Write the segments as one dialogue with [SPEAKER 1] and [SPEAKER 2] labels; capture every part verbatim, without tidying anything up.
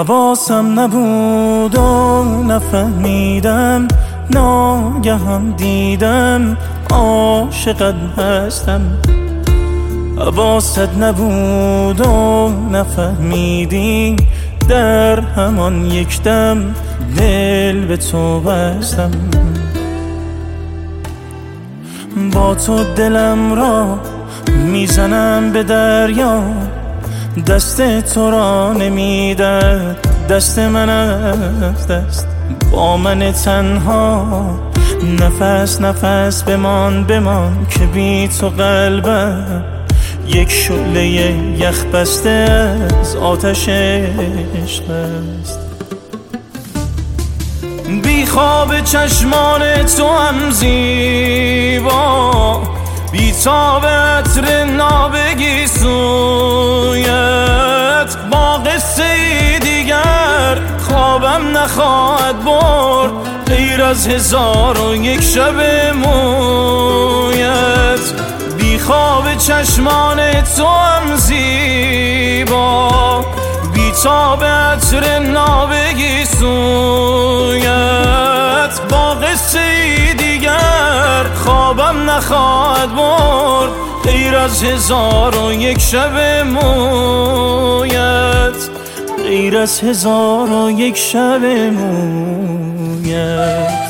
[SPEAKER 1] حواسم نبود و نفهمیدم، ناگهان دیدم عاشقت هستم. حواست نبود و نفهمیدی، در همان یک دم دل به تو بستم. با تو دلم را میزنم به دریا، دست تو را نمیدد دست من از دست. با من تنها نفس نفس بمان بمان، که بی تو قلبم یک شعله یخ بسته از آتش عشق است. بی خواب چشمان تو هم زیبا، بی تاب عطر نابگی سویت. با قصه دیگر خوابم نخواهد برد، غیر از هزار و یک شب مویت. بی خواب چشمان تو هم زیبا، بی تاب عطر نابگی سویت. با قصه دیگر خوابم نخواهد برد، غیر از هزار و یک شب مویت. غیر از هزار و یک شب مویت.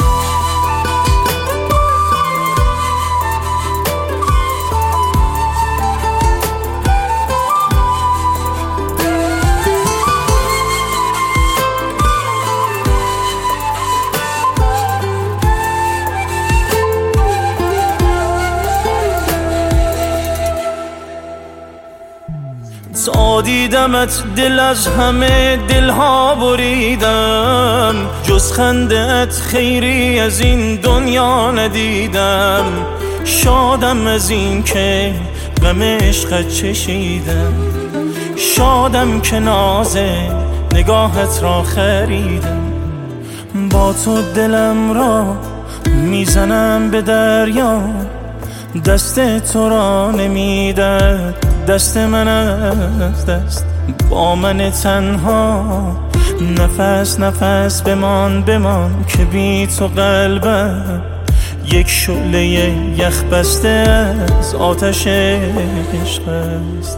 [SPEAKER 1] تا دیدمت دل از همه دلها بریدم، جز خنده‌ات خیری از این دنیا ندیدم. شادم از این که غم عشقت چشیدم، شادم که ناز نگاهت را خریدم. با تو دلم را میزنم به دریا، دست تو را نمیدد دست من از دست. با من تنها نفس نفس بمان بمان، که بی تو قلبم یک شعله یخ بسته از آتش عشق است.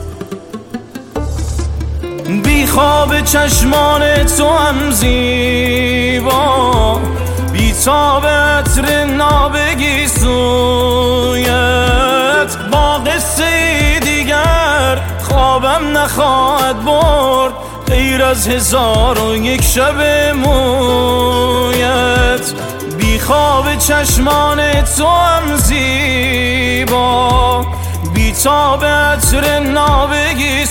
[SPEAKER 1] بی خواب چشمان تو هم زیبا، بی تاب عطر نابگی سویت. با قصه دیگر خوابم نخواهد برد، غیر از هزار و یک شب مویت. بی خواب چشمان تو هم زیبا، بی تاب عطر نابگی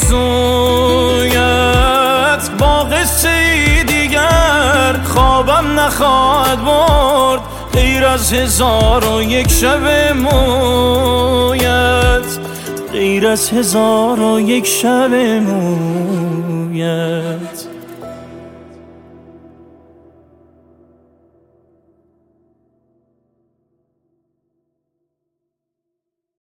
[SPEAKER 1] سویت. با قصه دیگر خوابم نخواهد برد، غیر از هزار و یک شب مویت. غیر از هزار و یک شب مویت.